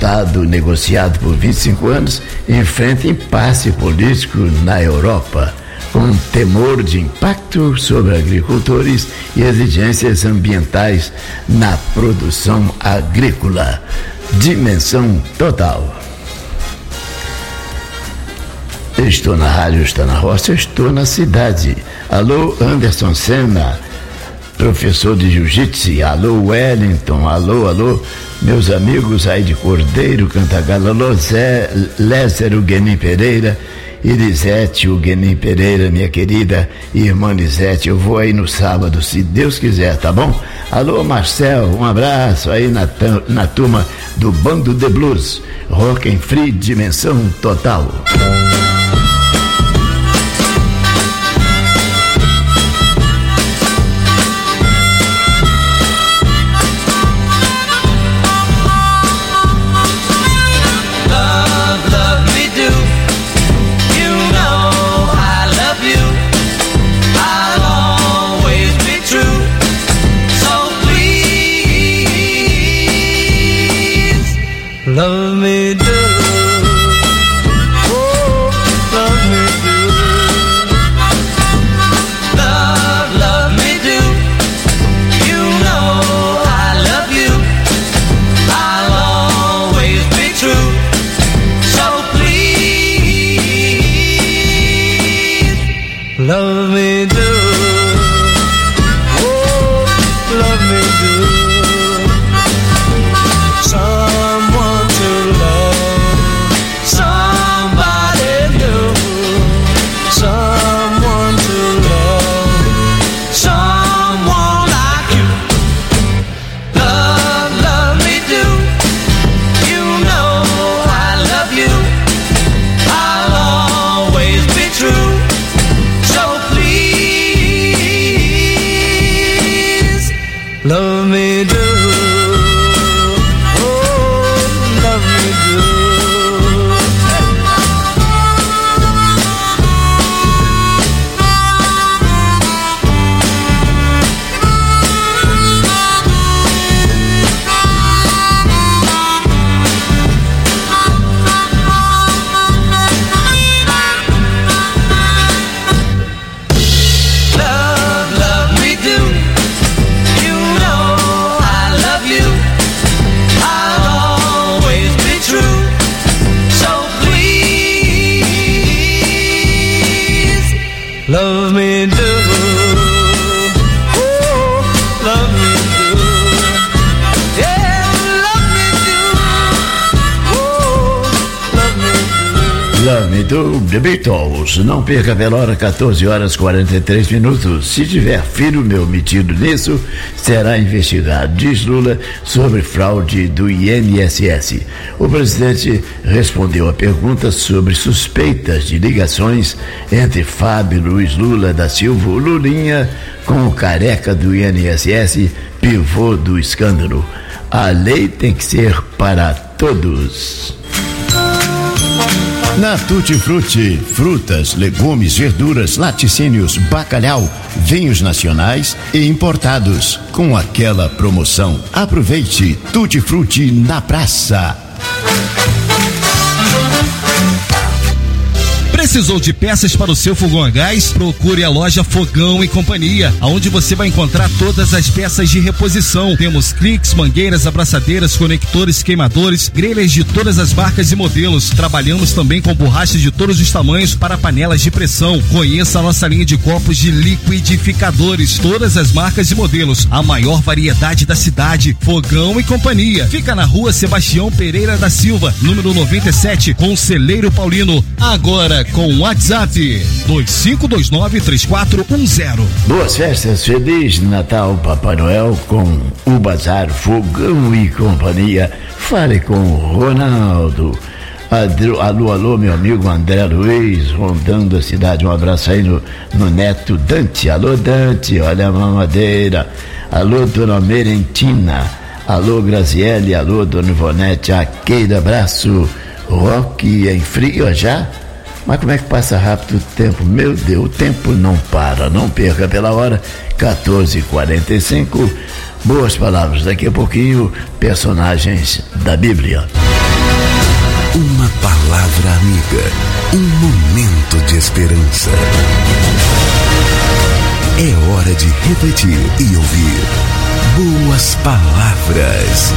Estado negociado por 25 anos enfrenta impasse político na Europa, com temor de impacto sobre agricultores e exigências ambientais na produção agrícola. Dimensão total. Estou na rádio, estou na roça, estou na cidade. Alô, Anderson Senna, professor de jiu-jitsu. Alô, Wellington. Alô, meus amigos aí de Cordeiro, Cantagalo. Alô, Lázaro Guenim Pereira, Elisete Guenim Pereira, minha querida irmã Lisete. Eu vou aí no sábado, se Deus quiser, tá bom? Alô, Marcel, um abraço aí na turma do Bando de Blues. Rock and Free, dimensão total. Love me do, oh, love me do. Love me do. You know I love you. I'll always be true. So please, love me do, oh, love me do. Love me do, oh, love me do. Love me do. You know I love you. I'll always be true. So please, love me do. Oh, love me do. Yeah, love me do. Oh, love me do. Love Me Do, The Beatles. Não perca pela hora, 14h43. Se tiver filho meu metido nisso, será investigado, diz Lula, sobre fraude do INSS. O presidente respondeu a perguntas sobre suspeitas de ligações entre Fábio Luiz Lula da Silva, o Lulinha, com o careca do INSS, pivô do escândalo. A lei tem que ser para todos. Na Tutti Frutti, frutas, legumes, verduras, laticínios, bacalhau, vinhos nacionais e importados. Com aquela promoção, aproveite Tutti Frutti na praça. Precisou de peças para o seu fogão a gás? Procure a loja Fogão e Companhia, onde você vai encontrar todas as peças de reposição. Temos cliques, mangueiras, abraçadeiras, conectores, queimadores, grelhas de todas as marcas e modelos. Trabalhamos também com borrachas de todos os tamanhos para panelas de pressão. Conheça a nossa linha de copos de liquidificadores, todas as marcas e modelos, a maior variedade da cidade. Fogão e Companhia. Fica na Rua Sebastião Pereira da Silva, número 97, Conselheiro Paulino. Agora com o WhatsApp 25293410. Boas festas, Feliz Natal, Papai Noel, com o Bazar Fogão e Companhia. Fale com o Ronaldo. Alô, meu amigo André Luiz, rondando a cidade. Um abraço aí no neto Dante. Alô, Dante, olha a mamadeira. Alô, dona Merentina. Alô, Graziele. Alô, dona Ivonete. Aquele abraço. Rock em frio já? Mas como é que passa rápido o tempo? Meu Deus, o tempo não para. Não perca pela hora, 14h45. Boas palavras, daqui a pouquinho, personagens da Bíblia. Uma palavra amiga, um momento de esperança. É hora de refletir e ouvir boas palavras.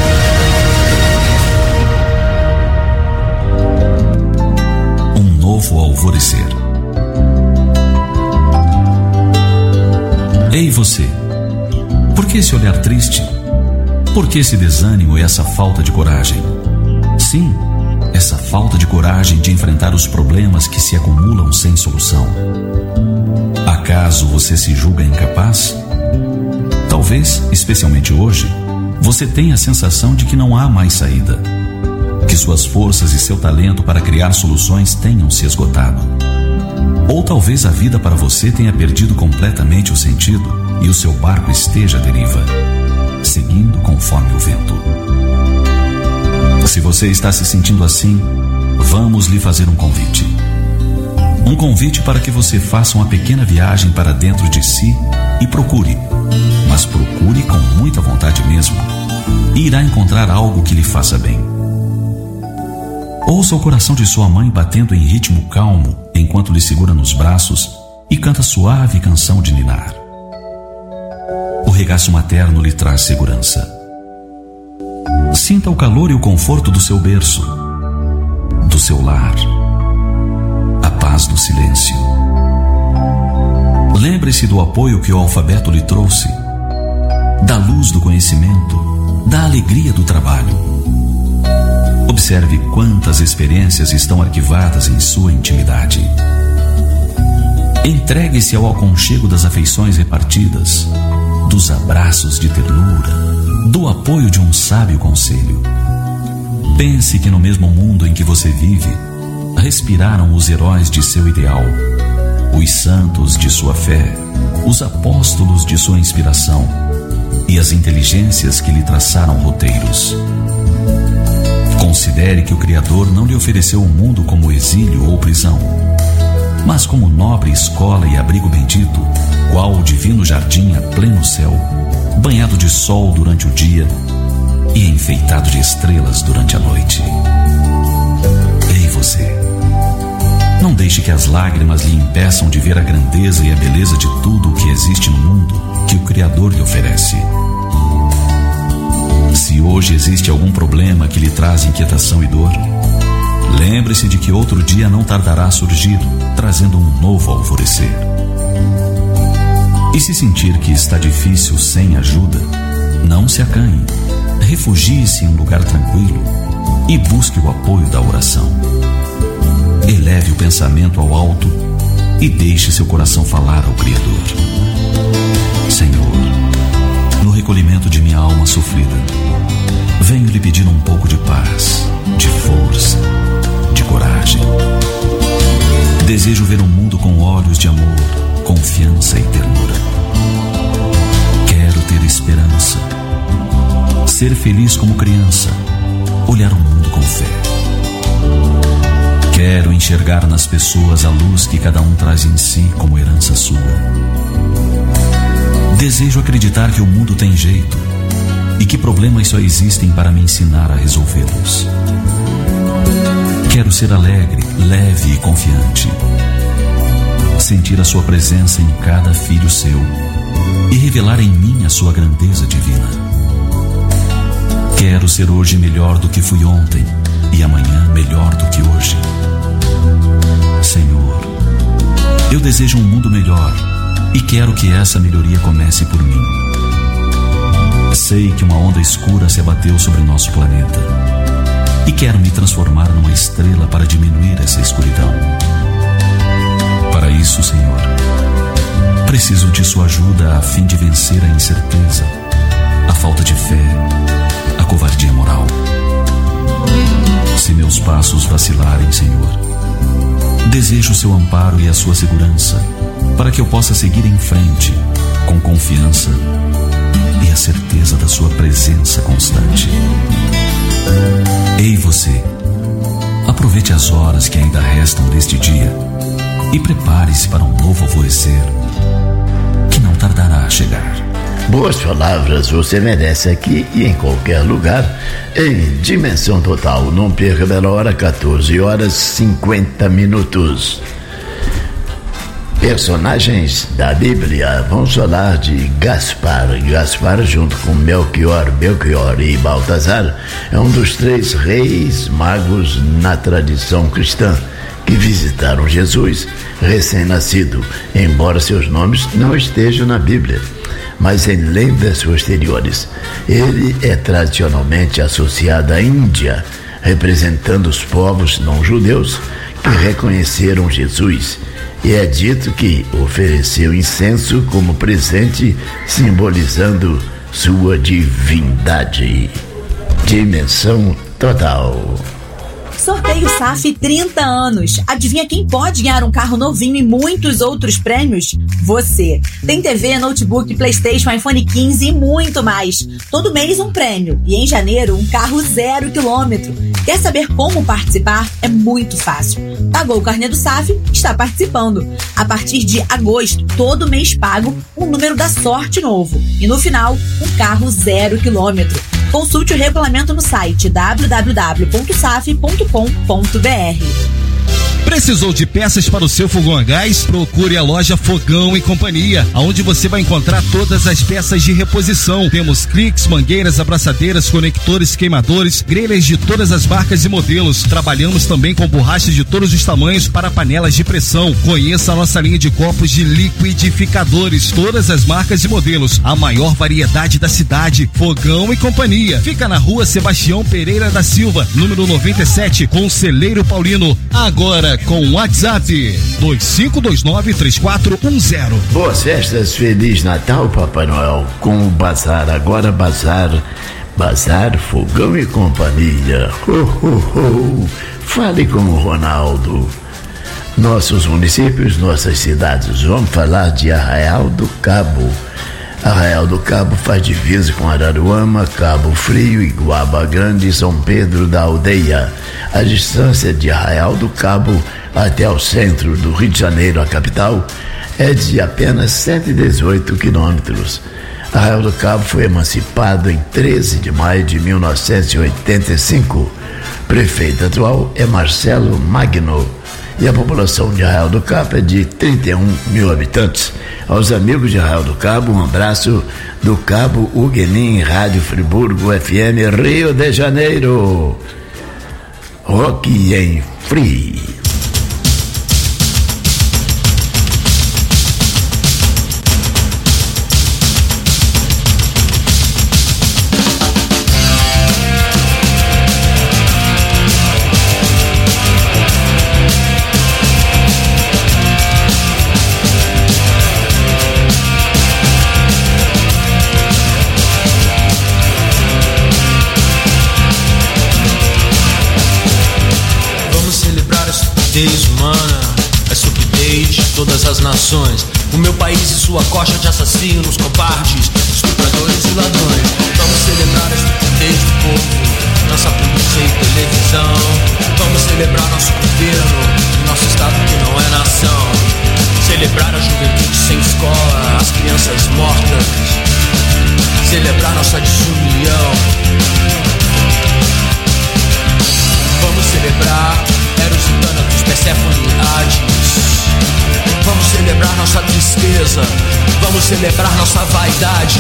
Um novo alvorecer. Ei você, por que esse olhar triste? Por que esse desânimo e essa falta de coragem? Sim, essa falta de coragem de enfrentar os problemas que se acumulam sem solução. Acaso você se julga incapaz? Talvez, especialmente hoje, você tenha a sensação de que não há mais saída, que suas forças e seu talento para criar soluções tenham se esgotado. Ou talvez a vida para você tenha perdido completamente o sentido e o seu barco esteja à deriva, seguindo conforme o vento. Se você está se sentindo assim, vamos lhe fazer um convite. Um convite para que você faça uma pequena viagem para dentro de si e procure, mas procure com muita vontade mesmo, e irá encontrar algo que lhe faça bem. Ouça o coração de sua mãe batendo em ritmo calmo enquanto lhe segura nos braços e canta suave canção de ninar. O regaço materno lhe traz segurança. Sinta o calor e o conforto do seu berço, do seu lar, a paz do silêncio. Lembre-se do apoio que o alfabeto lhe trouxe, da luz do conhecimento, da alegria do trabalho. Observe quantas experiências estão arquivadas em sua intimidade. Entregue-se ao aconchego das afeições repartidas, dos abraços de ternura, do apoio de um sábio conselho. Pense que no mesmo mundo em que você vive, respiraram os heróis de seu ideal, os santos de sua fé, os apóstolos de sua inspiração e as inteligências que lhe traçaram roteiros. Considere que o Criador não lhe ofereceu o mundo como exílio ou prisão, mas como nobre escola e abrigo bendito, qual o divino jardim a pleno céu, banhado de sol durante o dia e enfeitado de estrelas durante a noite. Ei você, não deixe que as lágrimas lhe impeçam de ver a grandeza e a beleza de tudo o que existe no mundo que o Criador lhe oferece. Se hoje existe algum problema que lhe traz inquietação e dor, lembre-se de que outro dia não tardará a surgir, trazendo um novo alvorecer. E se sentir que está difícil sem ajuda, não se acanhe, refugie-se em um lugar tranquilo e busque o apoio da oração. Eleve o pensamento ao alto e deixe seu coração falar ao Criador. Senhor, no recolhimento de minha alma sofrida, venho lhe pedir um pouco de paz, de força, de coragem. Desejo ver um mundo com olhos de amor, confiança e ternura. Quero ter esperança, ser feliz como criança, olhar o mundo com fé. Quero enxergar nas pessoas a luz que cada um traz em si como herança sua. Desejo acreditar que o mundo tem jeito e que problemas só existem para me ensinar a resolvê-los. Quero ser alegre, leve e confiante. Sentir a sua presença em cada filho seu e revelar em mim a sua grandeza divina. Quero ser hoje melhor do que fui ontem e amanhã melhor do que hoje. Senhor, eu desejo um mundo melhor e quero que essa melhoria comece por mim. Sei que uma onda escura se abateu sobre nosso planeta e quero me transformar numa estrela para diminuir essa escuridão. Para isso, Senhor, preciso de sua ajuda a fim de vencer a incerteza, a falta de fé, a covardia moral. Se meus passos vacilarem, Senhor, desejo o seu amparo e a sua segurança para que eu possa seguir em frente com confiança e a certeza da sua presença constante. Ei você, aproveite as horas que ainda restam deste dia e prepare-se para um novo alvorecer que não tardará a chegar. Boas palavras você merece aqui e em qualquer lugar, em Dimensão Total. Não perca a hora, 14h50. Personagens da Bíblia. Vamos falar de Gaspar. Gaspar, junto com Melchior e Baltazar, é um dos 3 reis magos na tradição cristã que visitaram Jesus recém-nascido, embora seus nomes não estejam na Bíblia, mas em lendas posteriores. Ele é tradicionalmente associado à Índia, representando os povos não-judeus que reconheceram Jesus. E é dito que ofereceu incenso como presente, simbolizando sua divindade. Dimensão Total. Sorteio SAF 30 anos. Adivinha quem pode ganhar um carro novinho e muitos outros prêmios? Você. Tem TV, notebook, PlayStation, iPhone 15 e muito mais. Todo mês um prêmio. E em janeiro, um carro 0 km. Quer saber como participar? É muito fácil. Pagou o carnê do SAF? Está participando. A partir de agosto, todo mês pago, um número da sorte novo. E no final, um carro 0 km. Consulte o regulamento no site www.saf.com.br. Precisou de peças para o seu fogão a gás? Procure a loja Fogão e Companhia, onde você vai encontrar todas as peças de reposição. Temos cliques, mangueiras, abraçadeiras, conectores, queimadores, grelhas de todas as marcas e modelos. Trabalhamos também com borrachas de todos os tamanhos para panelas de pressão. Conheça a nossa linha de copos de liquidificadores, todas as marcas e modelos. A maior variedade da cidade. Fogão e Companhia. Fica na rua Sebastião Pereira da Silva, número 97, Conselheiro Paulino. Agora com WhatsApp 25293410. Boas festas, Feliz Natal, Papai Noel, com o Bazar. Agora Bazar, Fogão e Companhia. Fale com o Ronaldo. Nossos municípios, nossas cidades. Vamos falar de Arraial do Cabo. Arraial do Cabo faz divisa com Araruama, Cabo Frio, Iguaba Grande e São Pedro da Aldeia. A distância de Arraial do Cabo até o centro do Rio de Janeiro, a capital, é de apenas 118 quilômetros. Arraial do Cabo foi emancipado em 13 de maio de 1985. Prefeito atual é Marcelo Magno. E a população de Arraial do Cabo é de 31 mil habitantes. Aos amigos de Arraial do Cabo, um abraço do Cabo Huguenim, Rádio Friburgo FM, Rio de Janeiro. Rock em Free. Humana, a estupidez de todas as nações. O meu país e sua coxa de assassinos, cobardes, estupradores e ladrões. Vamos celebrar a estupidez do povo, nossa polícia e televisão. Vamos celebrar nosso governo, nosso estado que não é nação. Celebrar a juventude sem escola, as crianças mortas. Celebrar nossa desunião. Vamos celebrar Eros e Thanatos, Perséfone e Hades. Vamos celebrar nossa tristeza. Vamos celebrar nossa vaidade.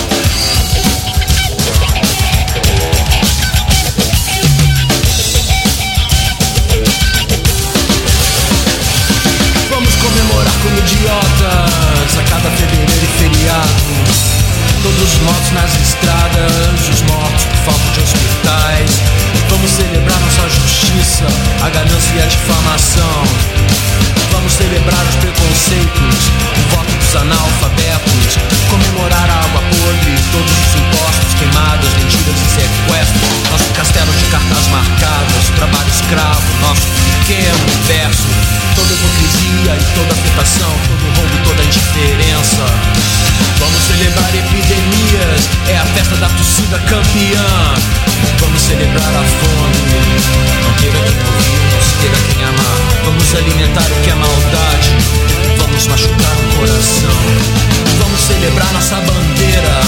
Vamos comemorar como idiotas a cada fevereiro e feriado. Todos os mortos nas estradas, os mortos por falta de hospitais. Vamos celebrar nossa justiça, a ganância e a difamação. Vamos celebrar os preconceitos, o voto dos analfabetos. Comemorar a água podre, todos os impostos, queimadas, mentiras e sequestros. Nosso castelo de cartas marcadas, trabalho escravo, nosso pequeno universo. Toda hipocrisia e toda afetação, todo roubo, toda indiferença. Vamos celebrar epidemias, é a festa da torcida campeã. Vamos celebrar a fome, não queira quem ouvir, não se queira quem amar. Vamos alimentar o que é maldade, vamos machucar o coração. Vamos celebrar nossa bandeira,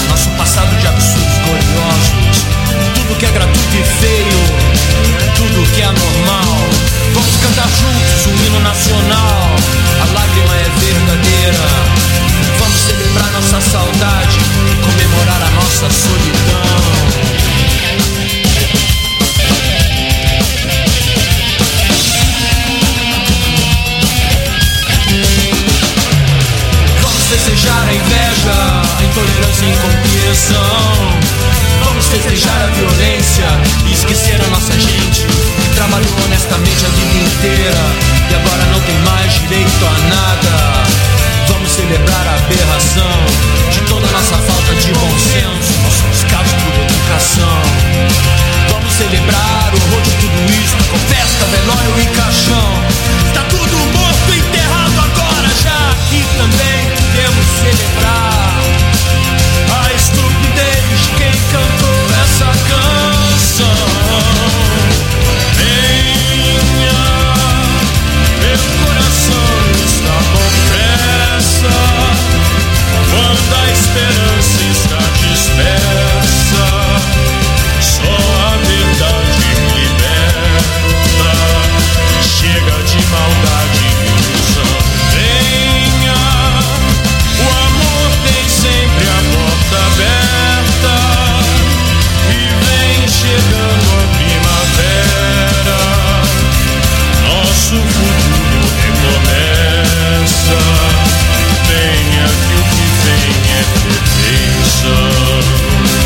atenção. Vamos festejar a violência e esquecer a nossa gente que trabalhou honestamente a vida inteira e agora não tem mais direito a nada. Vamos celebrar a aberração de toda a nossa falta de bom senso, nosso descaso por educação. Vamos celebrar o horror de tudo isso com festa, velório e caixão. Tá tudo morto e enterrado agora, já aqui também podemos celebrar a estupidez de quem cantou essa canção. Venha, meu coração está com pressa, quando a esperança está dispersa, só a verdade me liberta. Chega de maldade e ilusão. Venha, o amor tem sempre a porta aberta e vem chegando a primavera. Nosso futuro recomeça. Venha que o que vem é perfeição.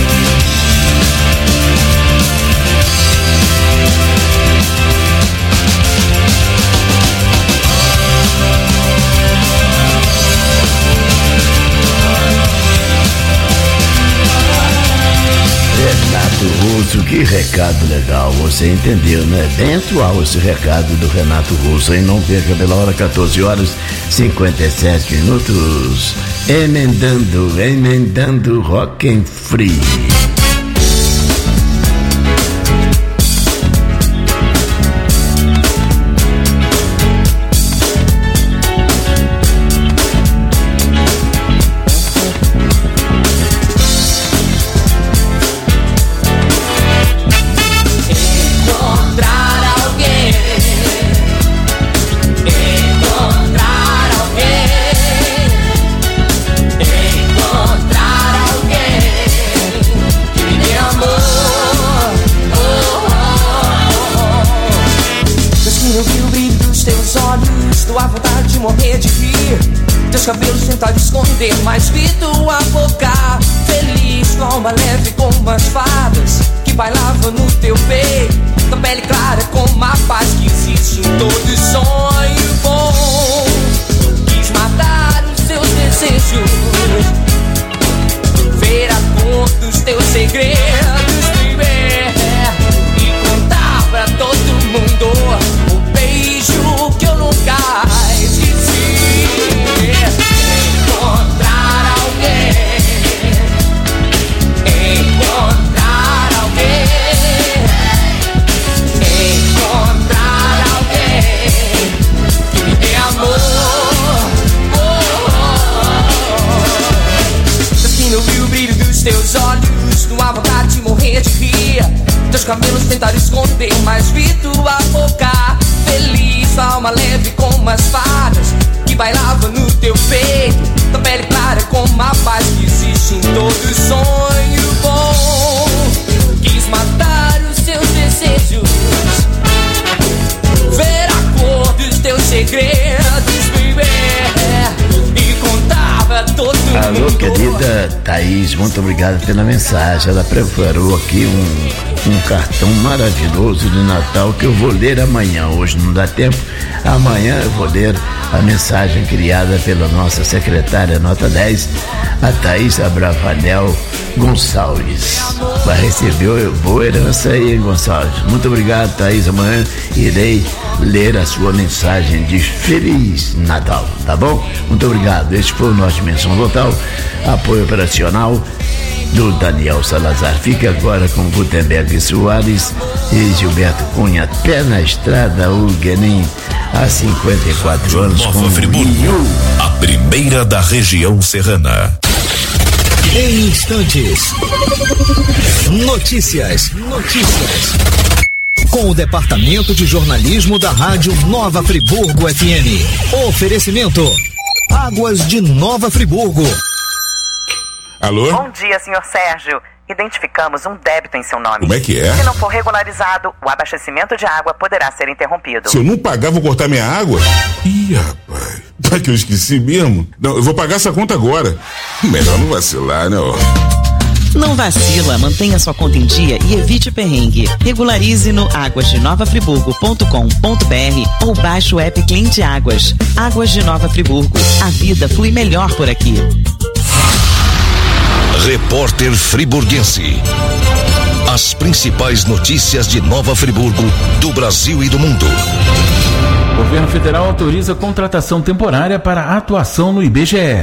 Renato Russo, que recado legal, você entendeu, né? Bem atual esse recado do Renato Russo, hein? Não perca pela hora, 14 horas 57 minutos, emendando Rock and Free. Cabelos tentar esconder, mas vi tua boca feliz, tua alma leve como as fadas que bailavam no teu peito, tua pele clara como a paz que existe em todo sonho bom. Quis matar os teus desejos, ver a cor dos teus segredos, viver e contar pra todo mundo o beijo que eu nunca esqueci. Encontrar alguém que me dê amor. Assim eu vi o brilho dos teus olhos, tua vontade de morrer de rir. Teus cabelos tentaram esconder, mas vi tua boca feliz, tua alma leve como as fadas que bailava no teu peito, tua pele clara como a paz que existe em todo sonho bom. Quis matar os teus desejos, ver a cor dos teus segredos, viver e contar pra todo mundo. Alô, querida Thaís, muito obrigado pela mensagem. Ela preparou aqui um cartão maravilhoso de Natal que eu vou ler amanhã. Hoje não dá tempo. Amanhã eu vou ler a mensagem criada pela nossa secretária nota 10, a Thaís Abravanel Gonçalves. Vai receber boa herança aí, Gonçalves. Muito obrigado, Thaís. Amanhã irei ler a sua mensagem de Feliz Natal, tá bom? Muito obrigado. Este foi o nosso Dimensão Total, apoio operacional do Daniel Salazar. Fique agora com Gutenberg Soares e Gilberto Cunha, pé na estrada, o Guenin, há 54 anos Nova com Friburgo, a primeira da região serrana. Em instantes, notícias. Com o Departamento de Jornalismo da Rádio Nova Friburgo FM. Oferecimento: Águas de Nova Friburgo. Alô? Bom dia, senhor Sérgio. Identificamos um débito em seu nome. Como é que é? Se não for regularizado, o abastecimento de água poderá ser interrompido. Se eu não pagar, vou cortar minha água? Ih, rapaz. Tá que eu esqueci mesmo? Não, eu vou pagar essa conta agora. Melhor não vacilar, né, ó. Não vacila, mantenha sua conta em dia e evite perrengue. Regularize no aguasdenovafriburgo.com.br ou baixe o app Cliente Águas. Águas de Nova Friburgo. A vida flui melhor por aqui. Repórter Friburguense. As principais notícias de Nova Friburgo, do Brasil e do mundo. O governo federal autoriza contratação temporária para atuação no IBGE.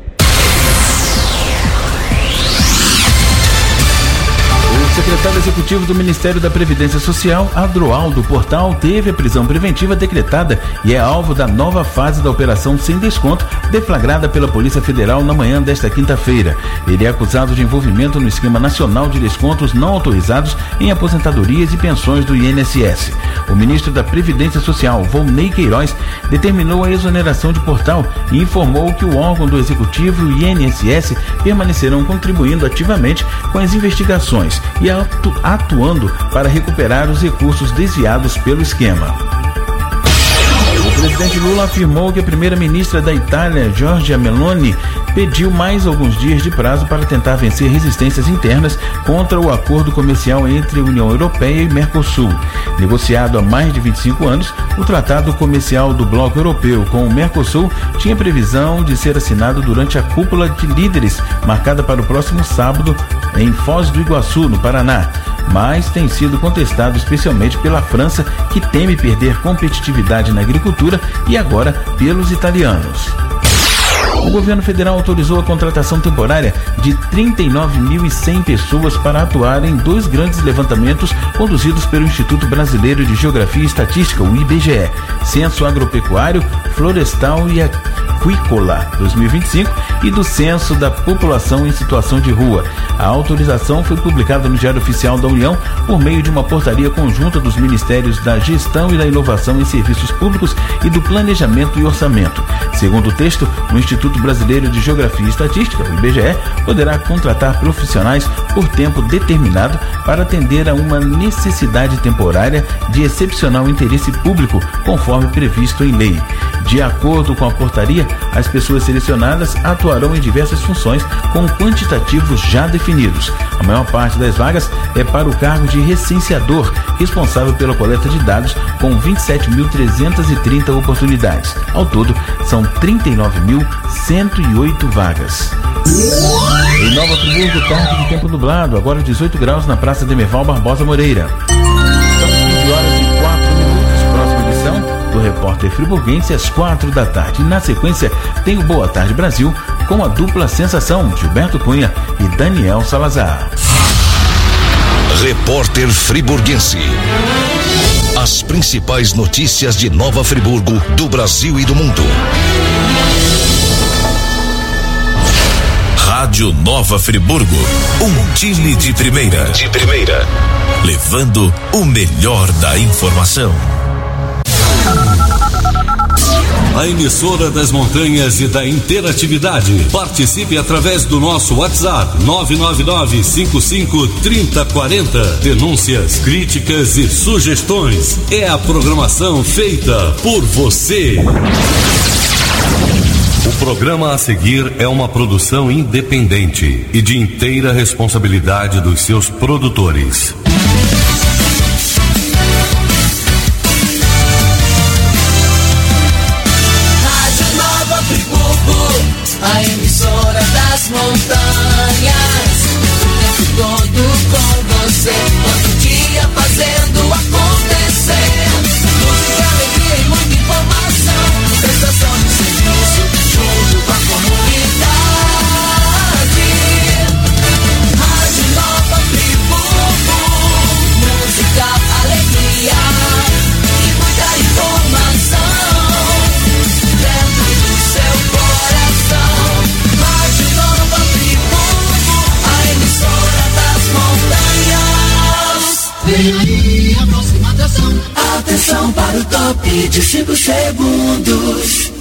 O secretário executivo do Ministério da Previdência Social, Adroaldo Portal, teve a prisão preventiva decretada e é alvo da nova fase da Operação Sem Desconto, deflagrada pela Polícia Federal na manhã desta quinta-feira. Ele é acusado de envolvimento no Esquema Nacional de Descontos não autorizados em aposentadorias e pensões do INSS. O ministro da Previdência Social, Volney Queiroz, determinou a exoneração de Portal e informou que o órgão do Executivo e o INSS permanecerão contribuindo ativamente com as investigações e atuando para recuperar os recursos desviados pelo esquema. O presidente Lula afirmou que a primeira-ministra da Itália, Giorgia Meloni, pediu mais alguns dias de prazo para tentar vencer resistências internas contra o acordo comercial entre a União Europeia e Mercosul. Negociado há mais de 25 anos, o tratado comercial do Bloco Europeu com o Mercosul tinha previsão de ser assinado durante a cúpula de líderes, marcada para o próximo sábado em Foz do Iguaçu, no Paraná, mas tem sido contestado especialmente pela França, que teme perder competitividade na agricultura, e agora pelos italianos. O governo federal autorizou a contratação temporária de 39.100 pessoas para atuar em 2 grandes levantamentos conduzidos pelo Instituto Brasileiro de Geografia e Estatística, o IBGE, Censo Agropecuário, Florestal e Aquícola 2025 e do Censo da População em Situação de Rua. A autorização foi publicada no Diário Oficial da União por meio de uma portaria conjunta dos Ministérios da Gestão e da Inovação em Serviços Públicos e do Planejamento e Orçamento. Segundo o texto, o Instituto Brasileiro de Geografia e Estatística, o IBGE, poderá contratar profissionais por tempo determinado para atender a uma necessidade temporária de excepcional interesse público, conforme previsto em lei. De acordo com a portaria, as pessoas selecionadas atuarão em diversas funções com quantitativos já definidos. A maior parte das vagas é para o cargo de recenseador, responsável pela coleta de dados, com 27.330 oportunidades. Ao todo, são 39.108 vagas. Em Nova Friburgo, tarde de tempo nublado, agora 18 graus na Praça Demerval Barbosa Moreira. São 15 horas e 4 minutos, próxima edição do Repórter Friburguense às 4 da tarde. Na sequência, tem o Boa Tarde Brasil com a dupla sensação Gilberto Cunha e Daniel Salazar. Repórter Friburguense. As principais notícias de Nova Friburgo, do Brasil e do mundo. Rádio Nova Friburgo, um time de primeira. De primeira. Levando o melhor da informação. A emissora das montanhas e da interatividade. Participe através do nosso WhatsApp 999-55-3040. Denúncias, críticas e sugestões. É a programação feita por você. O programa a seguir é uma produção independente e de inteira responsabilidade dos seus produtores. A emissora das montanhas, o tempo todo com você, todo dia fazendo acontecer. Música, alegria e muita informação, prestação de serviço, junto com a comunidade. Rádio Nova Friburgo, música, alegria e muita informação dentro do seu coração. Rádio Nova Friburgo, a emissora das montanhas. Vem aí a próxima atração. Atenção para o top de 5 segundos.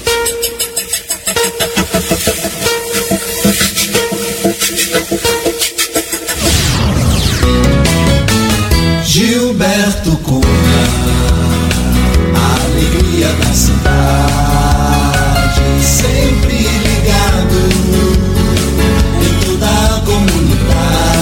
Gilberto Cunha, a alegria da cidade, sempre ligado em toda a comunidade.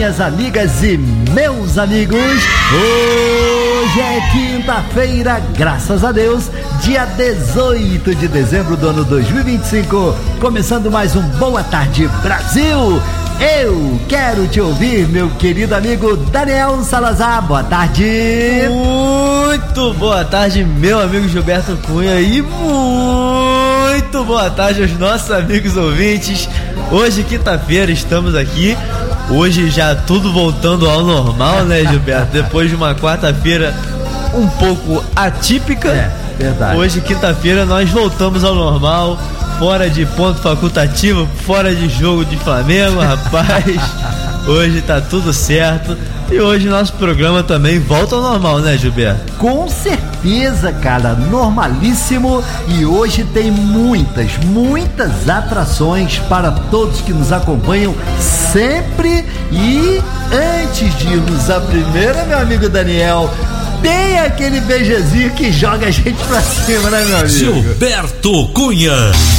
minhas amigas e meus amigos. Hoje é quinta-feira, graças a Deus, dia 18 de dezembro do ano 2025. Começando mais um Boa Tarde Brasil. Eu quero te ouvir, meu querido amigo Daniel Salazar. Boa tarde. Muito boa tarde, meu amigo Gilberto Cunha. E muito boa tarde aos nossos amigos ouvintes. Hoje, quinta-feira, estamos aqui. Hoje já tudo voltando ao normal, né, Gilberto? Depois de uma quarta-feira um pouco atípica. É, verdade. Hoje, quinta-feira, nós voltamos ao normal. Fora de ponto facultativo, fora de jogo de Flamengo, rapaz. Hoje tá tudo certo. E hoje nosso programa também volta ao normal, né, Gilberto? Com certeza, cara, normalíssimo. E hoje tem muitas atrações para todos que nos acompanham sempre. E antes de irmos à primeira, meu amigo Daniel, tem aquele beijezinho que joga a gente pra cima, né, meu amigo? Gilberto Cunha.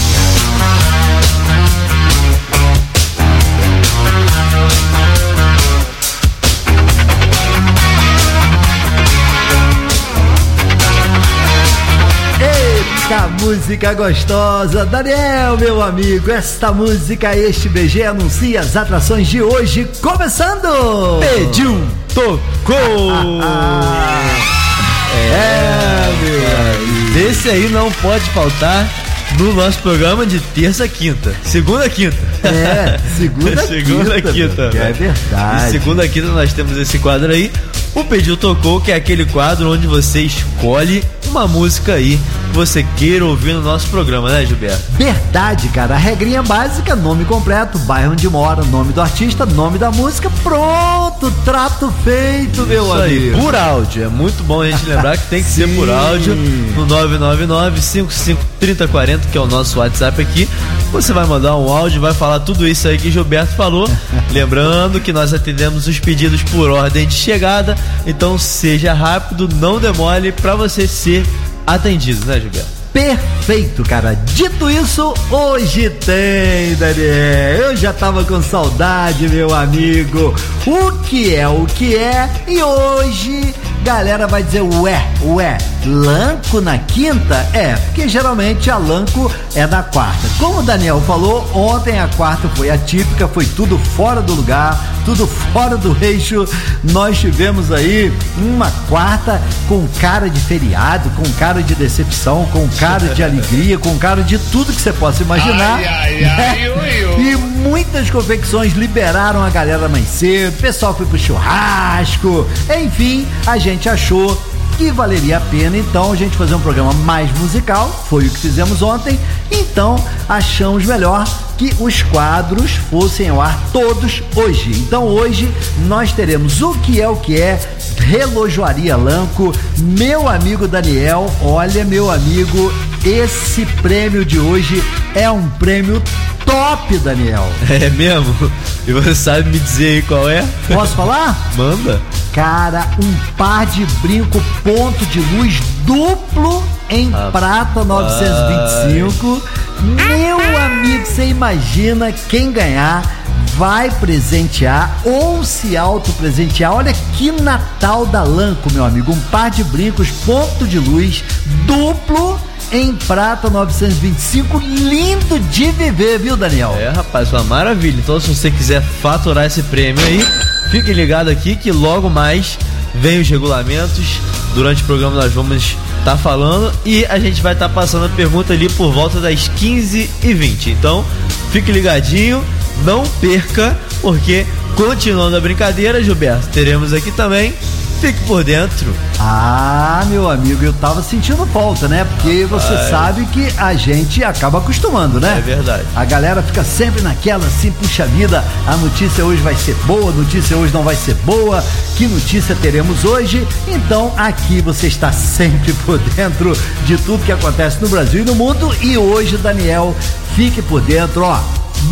Eita, música gostosa. Daniel, meu amigo, esta música, este BG anuncia as atrações de hoje, começando! Pediu, tocou! Meu amigo, esse aí não pode faltar no nosso programa de terça a quinta. Segunda a quinta. Segunda a quinta. É verdade. E segunda a quinta nós temos esse quadro aí, o Pediu Tocou, que é aquele quadro onde você escolhe uma música aí que você queira ouvir no nosso programa, né, Gilberto? Verdade, cara. A regrinha básica, nome completo, bairro onde mora, nome do artista, nome da música, pronto, trato feito, meu Isso amigo. Aí, por áudio. É muito bom a gente lembrar que tem que ser por áudio no 999-553040, que é o nosso WhatsApp aqui. Você vai mandar um áudio, vai falar tudo isso aí que Gilberto falou. Lembrando que nós atendemos os pedidos por ordem de chegada, então seja rápido, não demore pra você ser atendido, né, Gilberto? Perfeito, cara. Dito isso, hoje tem, Daniel. Eu já tava com saudade, meu amigo. O que é? E hoje, galera vai dizer, ué, Lanco na quinta? É, porque geralmente a Lanco é na quarta. Como o Daniel falou, ontem a quarta foi atípica, foi tudo fora do lugar, tudo fora do eixo. Nós tivemos aí uma quarta com cara de feriado, com cara de decepção, com cara de alegria, com cara de tudo que você possa imaginar. E muitas confecções liberaram a galera mais cedo, o pessoal foi pro churrasco, enfim, a gente achou que valeria a pena, então, a gente fazer um programa mais musical, foi o que fizemos ontem, então achamos melhor que os quadros fossem ao ar todos hoje. Então hoje nós teremos o que é, Relojoaria Lanco, meu amigo Daniel. Olha, meu amigo, esse prêmio de hoje é um prêmio top, Daniel. É mesmo? E você sabe me dizer aí qual é? Posso falar? Manda. Cara, um par de brinco ponto de luz duplo em prata 925. Meu amigo, você imagina, quem ganhar vai presentear ou se auto-presentear. Olha que Natal da Lanco, meu amigo. Um par de brincos ponto de luz duplo em prata 925, lindo de viver, viu, Daniel? É, rapaz, uma maravilha. Então, se você quiser faturar esse prêmio aí, fique ligado aqui que logo mais vem os regulamentos. Durante o programa nós vamos estar falando e a gente vai estar passando a pergunta ali por volta das 15h20. Então, fique ligadinho, não perca, porque continuando a brincadeira, Gilberto, teremos aqui também Fique por Dentro. Ah, meu amigo, eu tava sentindo falta, né? Porque você sabe que a gente acaba acostumando, né? É verdade. A galera fica sempre naquela assim, puxa vida, a notícia hoje vai ser boa, a notícia hoje não vai ser boa, que notícia teremos hoje? Então aqui você está sempre por dentro de tudo que acontece no Brasil e no mundo. E hoje, Daniel, fique por dentro, ó.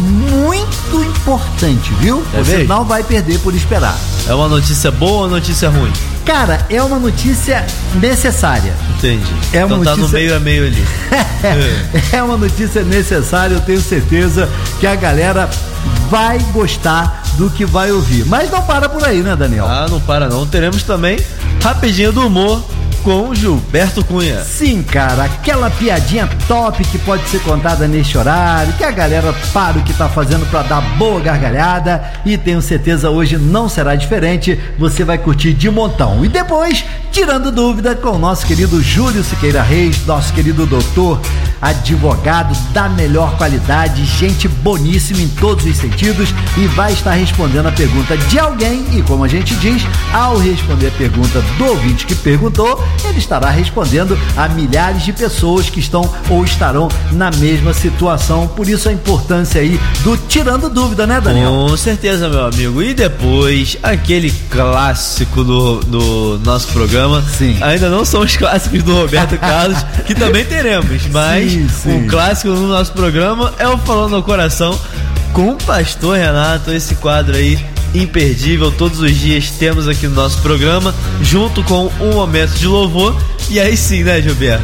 Muito importante, viu? Você não vai perder por esperar. É uma notícia boa ou uma notícia ruim? Cara, é uma notícia necessária. Entendi. É uma então notícia... tá no meio a meio ali. É uma notícia necessária, eu tenho certeza que a galera vai gostar do que vai ouvir. Mas não para por aí, né, Daniel? Ah, não para não. Teremos também Rapidinho do Humor com Gilberto Cunha. Sim, cara, aquela piadinha top que pode ser contada neste horário, que a galera para o que tá fazendo pra dar boa gargalhada, e tenho certeza hoje não será diferente, você vai curtir de montão. E depois, tirando dúvida com o nosso querido Júlio Siqueira Reis, nosso querido doutor, advogado da melhor qualidade, gente boníssima em todos os sentidos, e vai estar respondendo a pergunta de alguém, e como a gente diz, ao responder a pergunta do ouvinte que perguntou, ele estará respondendo a milhares de pessoas que estão ou estarão na mesma situação. Por isso a importância aí do Tirando Dúvida, né, Daniel? Com certeza, meu amigo. E depois, aquele clássico do nosso programa. Sim. Ainda não são os clássicos do Roberto Carlos, que também teremos, mas sim. O clássico do nosso programa é o Falando no Coração com o Pastor Renato. Esse quadro aí imperdível, todos os dias temos aqui no nosso programa, junto com um momento de louvor. E aí sim, né, Gilberto?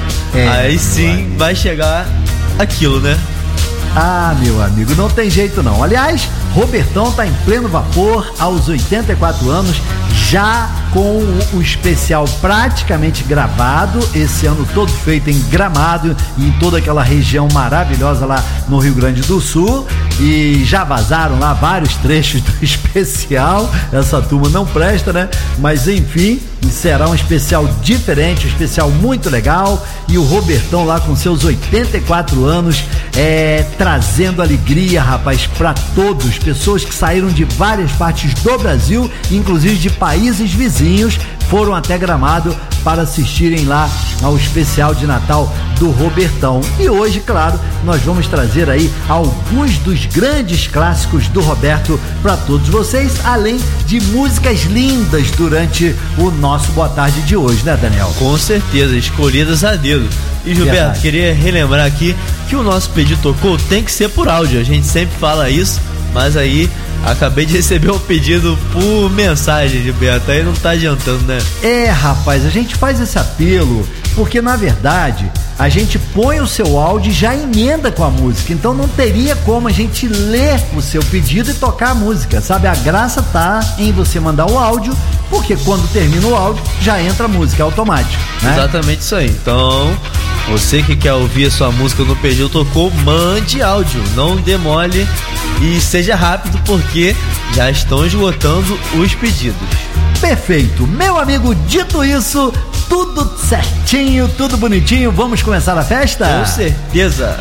Aí sim vai chegar aquilo, né? Ah, meu amigo, não tem jeito não. Aliás, Robertão tá em pleno vapor aos 84 anos, já com o especial praticamente gravado, esse ano todo feito em Gramado e em toda aquela região maravilhosa lá no Rio Grande do Sul, e já vazaram lá vários trechos do especial. Essa turma não presta, né? Mas enfim, será um especial diferente, um especial muito legal, e o Robertão lá com seus 84 anos trazendo alegria, rapaz, para todos, pessoas que saíram de várias partes do Brasil, inclusive de países vizinhos, foram até Gramado para assistirem lá ao especial de Natal do Robertão. E hoje, claro, nós vamos trazer aí alguns dos grandes clássicos do Roberto para todos vocês, além de músicas lindas durante o nosso Boa Tarde de hoje, né, Daniel? Com certeza, escolhidas a dedo. E Gilberto, queria relembrar aqui que o nosso pedido tocou tem que ser por áudio, a gente sempre fala isso, mas aí acabei de receber um pedido por mensagem, Gilberto, aí não tá adiantando, né? Rapaz, a gente faz esse apelo porque, na verdade, a gente põe o seu áudio e já emenda com a música, então não teria como a gente ler o seu pedido e tocar a música, sabe? A graça tá em você mandar o áudio, porque quando termina o áudio, já entra a música, é automático, né? Exatamente isso aí. Então, você que quer ouvir a sua música no Pedido Tocou, mande áudio, não demole e seja rápido, porque já estão esgotando os pedidos. Perfeito, meu amigo, dito isso, tudo certinho, tudo bonitinho, vamos começar a festa? Com certeza.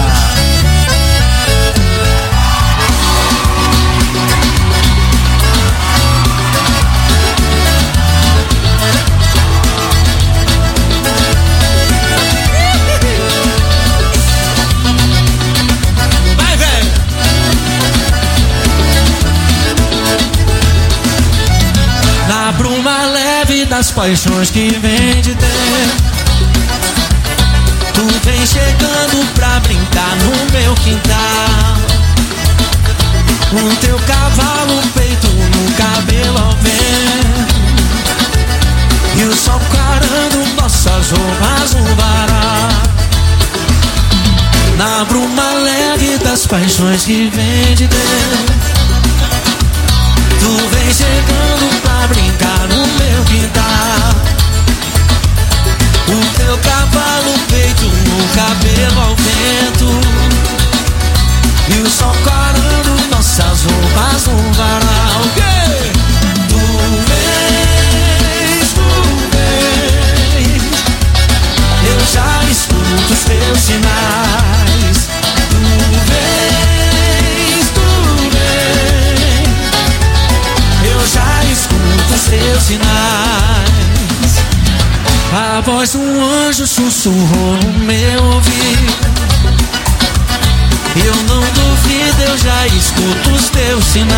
Das paixões que vem de dentro, tu vem chegando pra brincar no meu quintal. O teu cavalo peito no cabelo ao vento, e o sol clarando nossas roupas no varal. Na bruma leve das paixões que vem de dentro, tu vem chegando pra brincar no meu quintal. O teu cavalo peito no cabelo ao vento, e o sol clarando nossas roupas no varal. Tu vens, eu já escuto os teus sinais. Tu vens, eu já escuto os teus sinais. A voz de um anjo sussurrou no meu ouvido, eu não duvido, eu já escuto os teus sinais.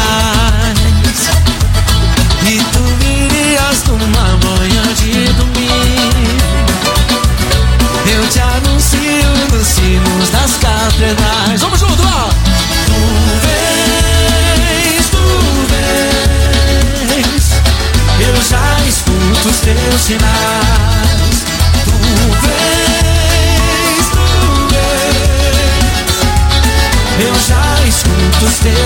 E tu virias numa manhã de domingo, eu te anuncio nos sinos das catedrais. Vamos junto, ó! Tu vens, eu já escuto os teus sinais. Tu vens, eu já escuto os teus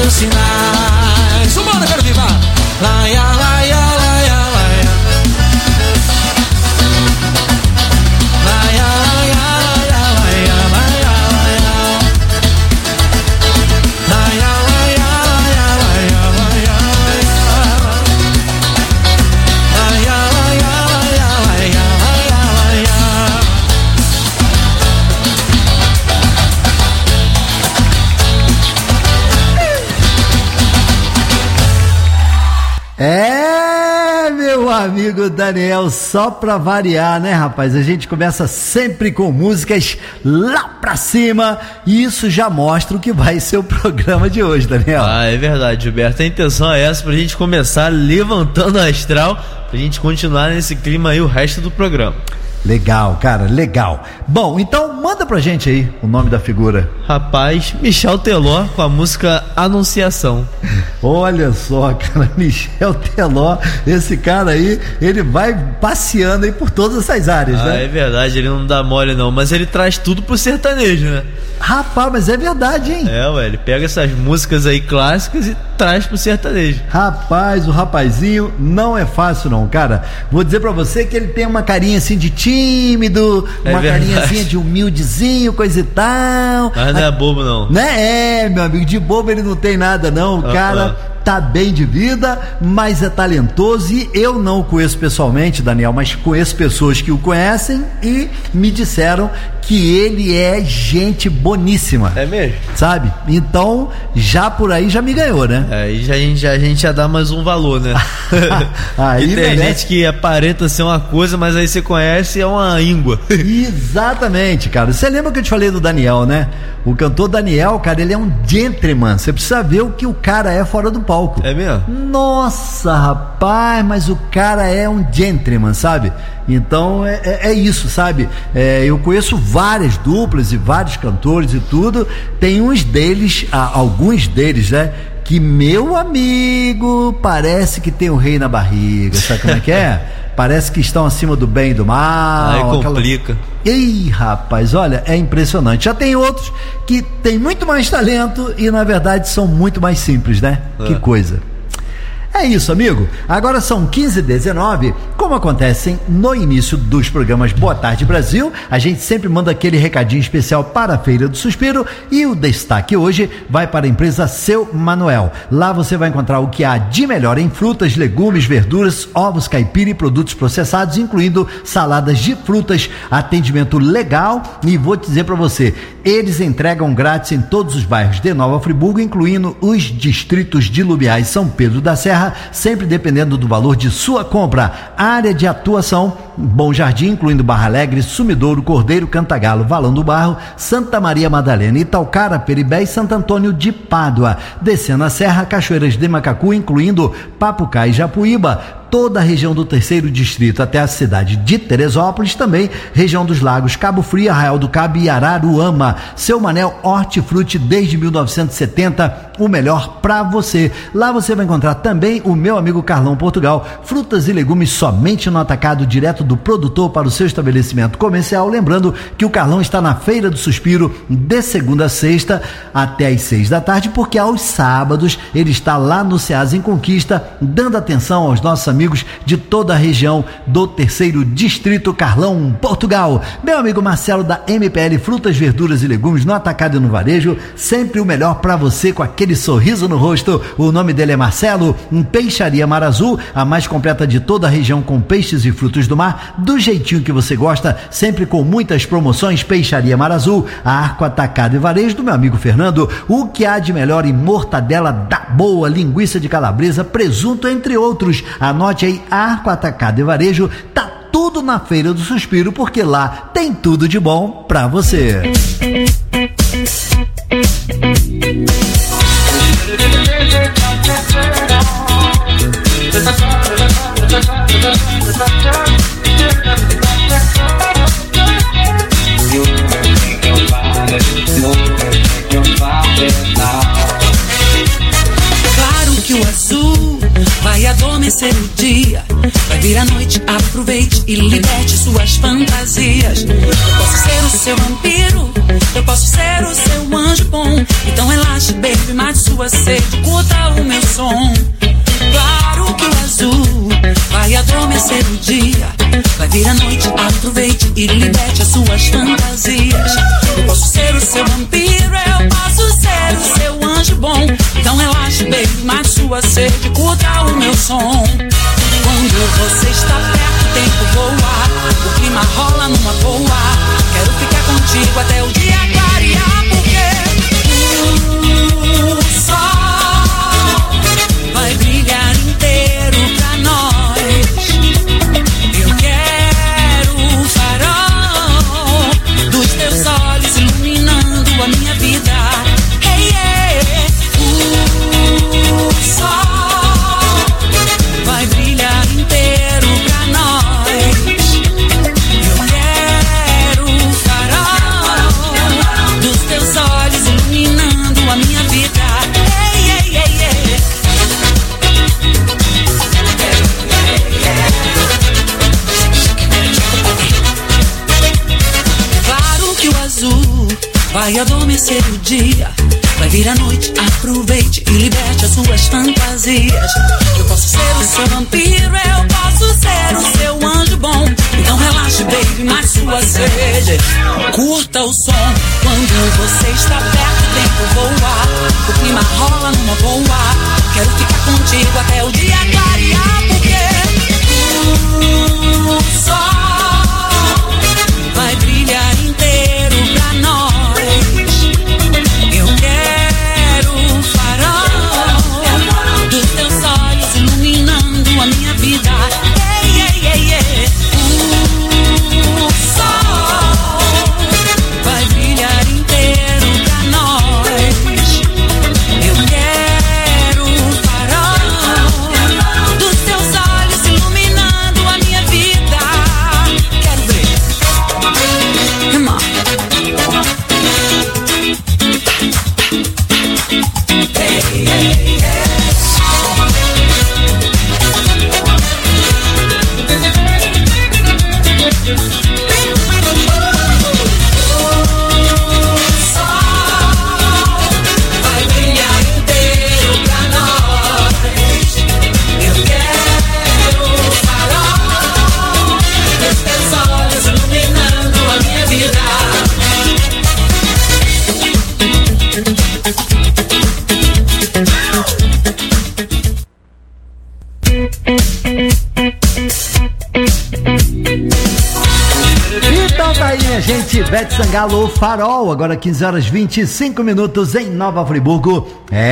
Meu amigo Daniel, só pra variar, né, rapaz? A gente começa sempre com músicas lá pra cima e isso já mostra o que vai ser o programa de hoje, Daniel. É verdade, Gilberto. A intenção é essa, pra gente começar levantando a astral, pra gente continuar nesse clima aí o resto do programa. Legal, cara, legal. Bom, então manda pra gente aí o nome da figura. Rapaz, Michel Teló com a música Anunciação. Olha só, cara, Michel Teló, esse cara aí, ele vai passeando aí por todas essas áreas, né? É verdade, ele não dá mole não, mas ele traz tudo pro sertanejo, né? Rapaz, mas é verdade, hein? Ele pega essas músicas aí clássicas e traz pro sertanejo. Rapaz, o rapazinho não é fácil não, cara. Vou dizer pra você que ele tem uma carinha assim de tímido, uma carinha assim de humildezinho, coisa e tal. Mas não é bobo não. Né? Meu amigo, de bobo ele não tem nada não, o cara tá bem de vida, mas é talentoso e eu não o conheço pessoalmente, Daniel, mas conheço pessoas que o conhecem e me disseram que ele é gente boníssima. É mesmo? Sabe? Então, já por aí já me ganhou, né? E a gente já dá mais um valor, né? Aí e tem gente que aparenta ser uma coisa, mas aí você conhece, é uma íngua. Exatamente, cara. Você lembra que eu te falei do Daniel, né? O cantor Daniel, cara, ele é um gentleman. Você precisa ver o que o cara é fora do palco. É mesmo? Nossa, rapaz, mas o cara é um gentleman, sabe? Então é isso, sabe? Eu conheço várias duplas e vários cantores e tudo. Tem uns deles, alguns deles, né? Que, meu amigo, parece que tem o rei na barriga. Sabe como é que é? Parece que estão acima do bem e do mal. Aí complica. Ei, rapaz, olha, é impressionante. Já tem outros que têm muito mais talento e, na verdade, são muito mais simples, né? Que coisa. É isso, amigo. Agora são 15h19. Como acontecem no início dos programas Boa Tarde Brasil, a gente sempre manda aquele recadinho especial para a Feira do Suspiro e o destaque hoje vai para a empresa Seu Manuel. Lá você vai encontrar o que há de melhor em frutas, legumes, verduras, ovos caipira e produtos processados, incluindo saladas de frutas, atendimento legal e vou te dizer para você, eles entregam grátis em todos os bairros de Nova Friburgo, incluindo os distritos de Lubiá e São Pedro da Serra, sempre dependendo do valor de sua compra. Área de atuação: Bom Jardim, incluindo Barra Alegre, Sumidouro, Cordeiro, Cantagalo, Valão do Barro, Santa Maria Madalena, Itaucara, Peribé e Santo Antônio de Pádua. Descendo a Serra, Cachoeiras de Macacu, incluindo Papucá e Japuíba. Toda a região do terceiro distrito até a cidade de Teresópolis, também região dos Lagos, Cabo Frio, Arraial do Cabo e Araruama. Seu Manel Hortifruti desde 1970, o melhor pra você. Lá você vai encontrar também o meu amigo Carlão Portugal, frutas e legumes somente no atacado, direto do produtor para o seu estabelecimento comercial. Lembrando que o Carlão está na Feira do Suspiro de segunda a sexta até às 6 da tarde, porque aos sábados ele está lá no Ceasa em Conquista, dando atenção aos nossos amigos de toda a região do terceiro distrito. Carlão Portugal. Meu amigo Marcelo da MPL Frutas, Verduras e Legumes no atacado e no varejo, sempre o melhor para você com aquele sorriso no rosto. O nome dele é Marcelo. Peixaria Mar Azul, a mais completa de toda a região, com peixes e frutos do mar do jeitinho que você gosta, sempre com muitas promoções. Peixaria Mar Azul. A Arco Atacado e Varejo do meu amigo Fernando, o que há de melhor em mortadela da boa, linguiça de calabresa, presunto, entre outros. Anote aí, Arco Atacado e Varejo, tá tudo na Feira do Suspiro, porque lá tem tudo de bom pra você. Claro que o azul vai adormecer o dia, vai vir a noite, aproveite e liberte suas fantasias. Eu posso ser o seu vampiro, eu posso ser o seu anjo bom. Então relaxe, baby, mate sua sede, curta o meu som. Claro que o azul vai adormecer o dia, vai vir a noite, aproveite e liberte as suas fantasias. Eu posso ser o seu vampiro, eu posso ser o seu anjo bom. Então relaxe, baby, mate sua sede, curta o meu som. Quando você está perto, o tempo voa, o clima rola numa boa. Quero ficar contigo até o dia clarear, porque o sol vai brilhar inteiro vai adormecer o dia, vai vir a noite, aproveite e liberte as suas fantasias. Eu posso ser o seu vampiro, eu posso ser o seu anjo bom. Então relaxe, baby, mais sua sede. Curta o som, quando você está perto, o tempo voa. O clima rola numa boa. Quero ficar contigo até o dia clarear, porque o sol vai brilhar inteiro pra nós. Eu quero o farol dos teus olhos iluminando a minha vida. O sol vai brilhar inteiro pra nós. Eu quero o farol dos teus olhos iluminando a minha vida. Quero ver. Come on. Hey, hey, hey. Então tá aí, minha gente, Ivete Sangalo, o Farol, agora 15 horas 25 minutos em Nova Friburgo.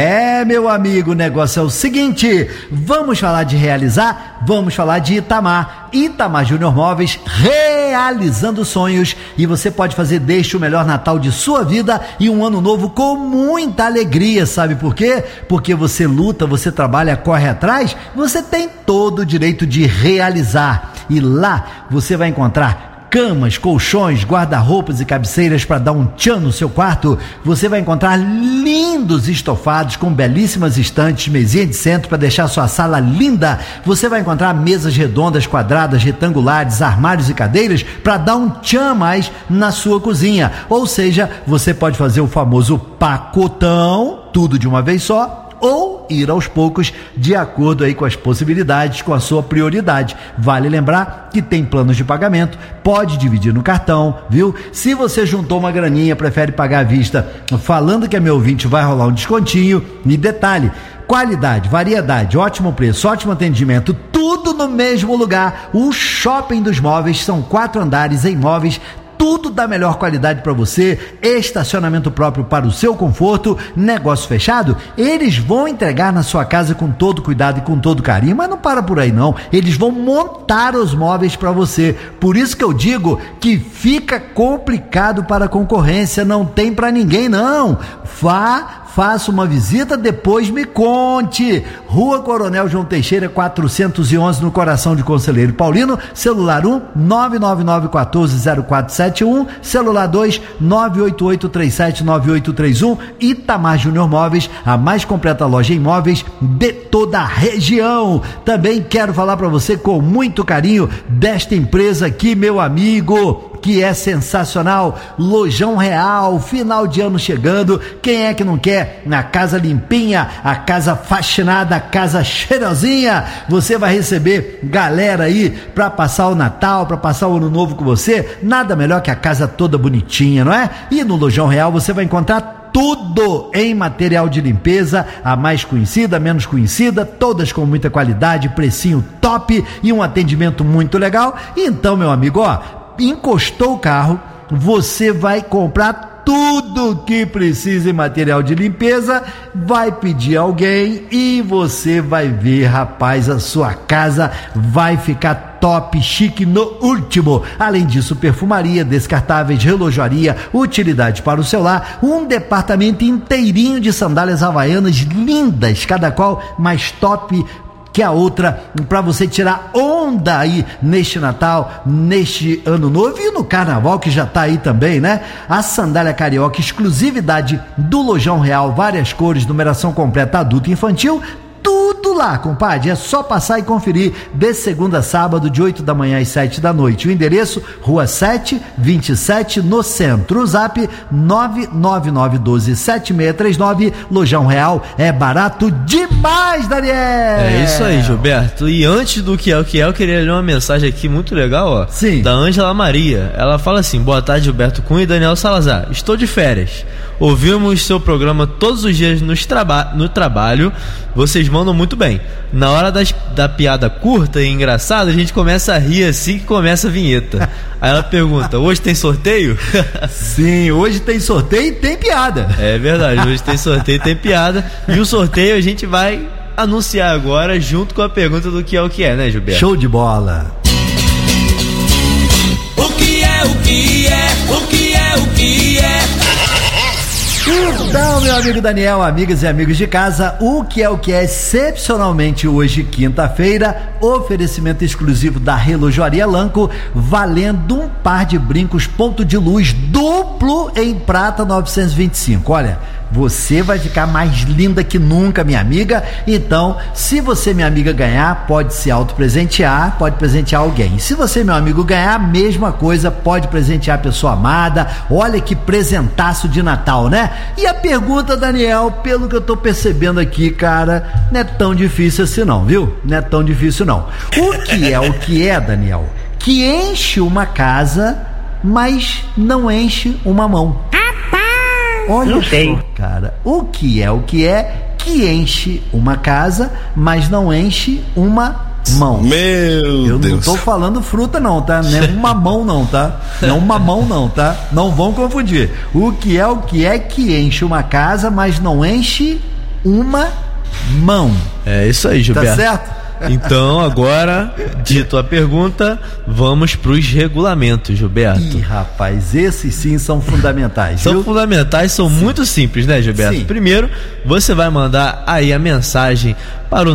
Meu amigo, o negócio é o seguinte, vamos falar de realizar, vamos falar de Itamar Júnior Móveis, realizando sonhos, e você pode fazer deste o melhor Natal de sua vida e um ano novo com muita alegria, sabe por quê? Porque você luta, você trabalha, corre atrás, você tem todo o direito de realizar, e lá você vai encontrar camas, colchões, guarda-roupas e cabeceiras para dar um tchan no seu quarto. Você vai encontrar lindos estofados com belíssimas estantes, mesinha de centro para deixar sua sala linda. Você vai encontrar mesas redondas, quadradas, retangulares, armários e cadeiras para dar um tchan mais na sua cozinha. Ou seja, você pode fazer o famoso pacotão, tudo de uma vez só, ou ir aos poucos, de acordo aí com as possibilidades, com a sua prioridade. Vale lembrar que tem planos de pagamento, pode dividir no cartão, viu? Se você juntou uma graninha, prefere pagar à vista, falando que é meu ouvinte, vai rolar um descontinho. E detalhe, qualidade, variedade, ótimo preço, ótimo atendimento, tudo no mesmo lugar. O Shopping dos Móveis, são 4 andares em móveis, tudo da melhor qualidade para você, estacionamento próprio para o seu conforto, negócio fechado, eles vão entregar na sua casa com todo cuidado e com todo carinho, mas não para por aí não, eles vão montar os móveis para você, por isso que eu digo que fica complicado para a concorrência, não tem para ninguém não, faça uma visita, depois me conte. Rua Coronel João Teixeira 411, no coração de Conselheiro Paulino, celular 1-999-14-0471, celular 2-988-379831. Itamar Júnior Móveis, a mais completa loja em móveis de toda a região. Também quero falar para você com muito carinho desta empresa aqui, meu amigo, que é sensacional, Lojão Real, final de ano chegando, quem é que não quer a casa limpinha, a casa faxinada, a casa cheirosinha? Você vai receber galera aí para passar o Natal, para passar o Ano Novo com você, nada melhor que a casa toda bonitinha, não é? E no Lojão Real você vai encontrar tudo em material de limpeza, a mais conhecida, a menos conhecida, todas com muita qualidade, precinho top e um atendimento muito legal. Então, meu amigo, encostou o carro, você vai comprar tudo que precisa em material de limpeza, vai pedir alguém e você vai ver, rapaz, a sua casa vai ficar top, chique no último. Além disso, perfumaria, descartáveis, relojoaria, utilidade para o celular, um departamento inteirinho de sandálias havaianas lindas, cada qual mais top que a outra, para você tirar onda aí neste Natal, neste Ano Novo e no Carnaval, que já tá aí também, né? A sandália carioca, exclusividade do Lojão Real, várias cores, numeração completa adulto e infantil, tudo tudo lá, compadre. É só passar e conferir de segunda a sábado, de 8 da manhã às 7 da noite. O endereço, Rua 7, 27, no centro. O zap 999127639. Lojão Real é barato demais, Daniel! É isso aí, Gilberto. E antes do que é o que é, eu queria ler uma mensagem aqui muito legal, ó. Sim. Da Ângela Maria. Ela fala assim: boa tarde, Gilberto Cunha e Daniel Salazar. Estou de férias. Ouvimos seu programa todos os dias no trabalho. Vocês mandam muito bem. Na hora da piada curta e engraçada, a gente começa a rir assim que começa a vinheta. Aí ela pergunta: hoje tem sorteio? Sim, hoje tem sorteio e tem piada. É verdade, hoje tem sorteio e tem piada. E o sorteio a gente vai anunciar agora, junto com a pergunta do que é, né, Gilberto? Show de bola. O que é, o que é, o que é, o que é? Então, meu amigo Daniel, amigas e amigos de casa, o que é excepcionalmente hoje, quinta-feira, oferecimento exclusivo da Relojoaria Lanco, valendo um par de brincos ponto de luz duplo em prata 925. Olha, você vai ficar mais linda que nunca, minha amiga. Então, se você, minha amiga, ganhar, pode se autopresentear, pode presentear alguém. Se você, meu amigo, ganhar, mesma coisa, pode presentear a pessoa amada. Olha que presentaço de Natal, né? E a pergunta, Daniel, pelo que eu tô percebendo aqui, cara, não é tão difícil assim não, viu? Não é tão difícil não. O que é, Daniel? Que enche uma casa, mas não enche uma mão. Olha só, cara, o que é que enche uma casa, mas não enche uma mão? Meu Deus. Eu não tô falando fruta não, tá? Não é uma mão não, tá? Não é uma mão não, tá? Não vão confundir. O que é que enche uma casa, mas não enche uma mão? É isso aí, Gilberto. Tá certo? Então, agora, dito a pergunta, vamos para os regulamentos, Gilberto. Ih, rapaz, esses sim são fundamentais, São fundamentais, são muito simples, né, Gilberto? Sim. Primeiro, você vai mandar aí a mensagem para o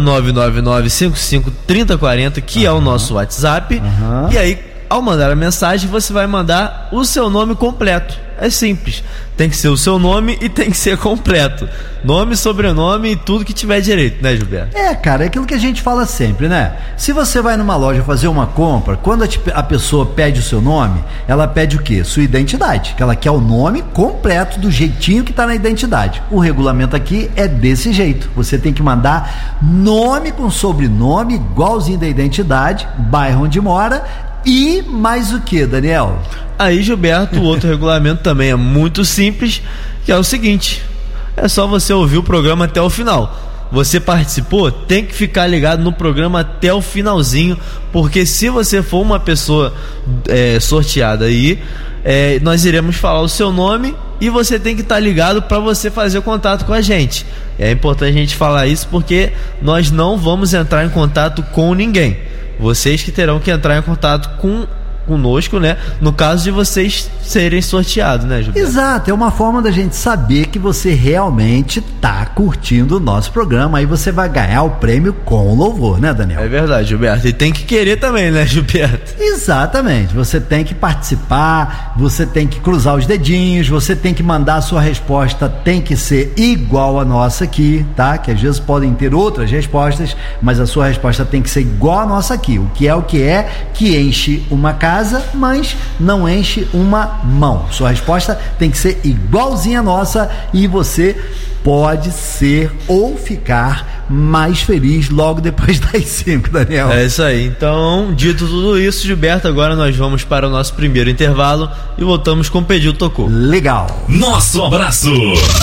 999-55-3040, que é o nosso WhatsApp. E aí, ao mandar a mensagem, você vai mandar o seu nome completo. É simples, tem que ser o seu nome e tem que ser completo. Nome, sobrenome e tudo que tiver direito, né, Gilberto? É, cara, é aquilo que a gente fala sempre, né? Se você vai numa loja fazer uma compra, quando a pessoa pede o seu nome, ela pede o quê? Sua identidade, que ela quer o nome completo do jeitinho que tá na identidade. O regulamento aqui é desse jeito. Você tem que mandar nome com sobrenome, igualzinho da identidade, bairro onde mora e mais o que, Daniel? Aí, Gilberto, o outro regulamento também é muito simples, que é o seguinte: é só você ouvir o programa até o final. Você participou, tem que ficar ligado no programa até o finalzinho, porque se você for uma pessoa sorteada aí, nós iremos falar o seu nome e você tem que estar ligado para você fazer o contato com a gente. É importante a gente falar isso porque nós não vamos entrar em contato com ninguém. Vocês que terão que entrar em contato conosco, né? No caso de vocês serem sorteados, né, Gilberto? Exato, é uma forma da gente saber que você realmente tá curtindo o nosso programa. Aí você vai ganhar o prêmio com louvor, né, Daniel? É verdade, Gilberto. E tem que querer também, né, Gilberto? Exatamente, você tem que participar, você tem que cruzar os dedinhos, você tem que mandar a sua resposta, tem que ser igual a nossa aqui, tá? Que às vezes podem ter outras respostas, mas a sua resposta tem que ser igual a nossa aqui. O que é que enche uma casa, mas não enche uma mão. Sua resposta tem que ser igualzinha a nossa e você pode ser ou ficar mais feliz logo depois das 5, Daniel. É isso aí. Então, dito tudo isso, Gilberto, agora nós vamos para o nosso primeiro intervalo e voltamos com o Pediu Tocou. Legal. Nosso abraço.